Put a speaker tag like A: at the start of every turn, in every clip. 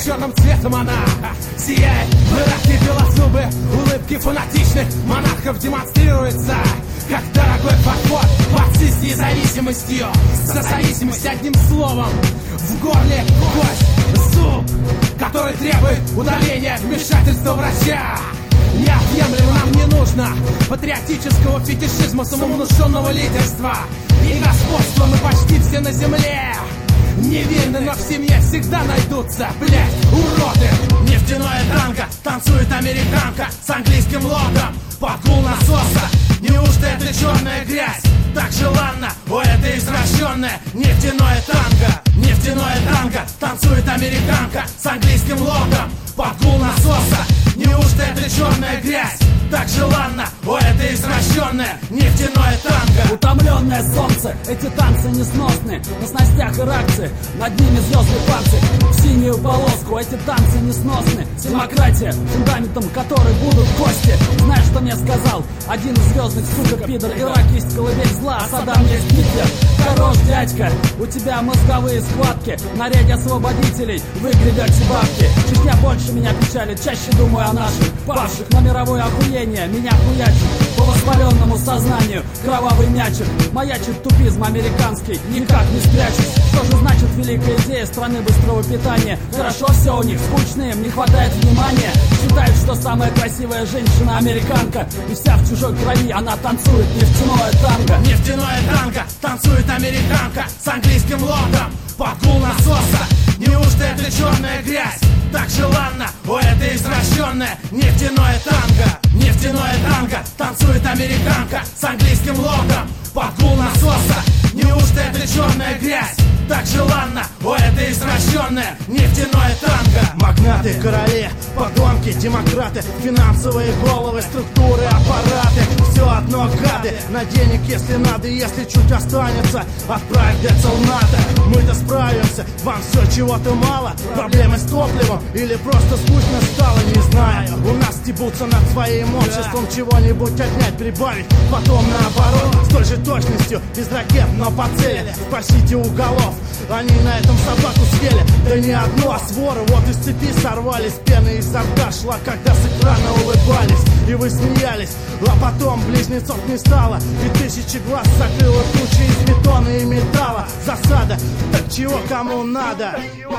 A: черным цветом она сияет. В Ираке белозубы, улыбки фанатичных монархов демонстрируется как дорогой подход под независимостью. За зависимость одним словом. В горле кость, зуб, который требует удаления вмешательства врача. Неотъемлемо нам не нужно патриотического фетишизма, самовнушенного лидерства и господства. Мы почти все на земле невинны, но в семье всегда найдутся, блять, уроды. Нефтяное танго, танцует американка с английским логом под гул насоса. Неужто это черная грязь так желанна? О, это извращенное нефтяное танго. Нефтяное танго, танцует американка с английским логом под гул насоса. Неужто это черная грязь так желанна? О, это извращенное нефтяное танго.
B: Утомленное солнце, эти танцы несносны. На снастях иракцы, над ними звездный панцирь. В синюю полоску, эти танцы несносны. Демократия, фундаментом которой будут кости. Знаешь, что мне сказал один из звездных суков пидор? Ирак есть колыбель зла, а Саддам есть Гитлер. Хорош, дядька, у тебя мозговые складки. В наряде освободителей вы гребете бабки. Чечня больше меня печалит, чаще думаю о наших павших. Но мировое охуение меня хуячит по воспаленному сознанию. Кровавый мячик, маячит тупизм американский, никак не спрячусь. Что же значит великая идея страны быстрого питания? Хорошо все у них, скучно им, не хватает внимания. Считают, что самая красивая женщина американка, и вся в чужой крови она танцует нефтяное танго.
A: Нефтяное танго, танцует американка с английским логом под гул насоса. Неужто это черная грязь так желанна? О, это извращенное нефтяное танго. Нефтяное танго, танцует американка с английским логом под гул насоса. Неужто это черная грязь так желанна? О, это извращенное нефтяное танго.
C: Магнаты, короли, подонки, демократы, финансовые головы, структуры, аппараты. Все одно гады, на денег если надо, если чуть останется, отправь децл НАТО. Мы-то справимся, вам все чего-то мало. Проблемы с топливом или просто скучно стало, не знаю. У нас стебутся над своим обществом, чего-нибудь отнять, прибавить, потом наоборот. С той же точностью, без ракет, но по цели. Спросите у голов, они на этом собаку съели. Да не одну, а своры, вот из цепи сорвались. Пена изо рта шла, когда с экрана улыбались. И вы смеялись, а потом близнецов не стало. И тысячи глаз закрыла тучи из бетона и металла. Засада, так чего кому надо?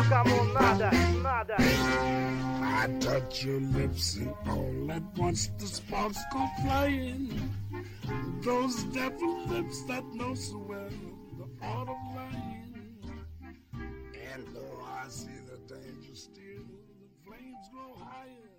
D: I touch your lips and all at once the sparks go flying. Those devil lips that know so well the art of lying. And though I see the danger still, the flames grow higher.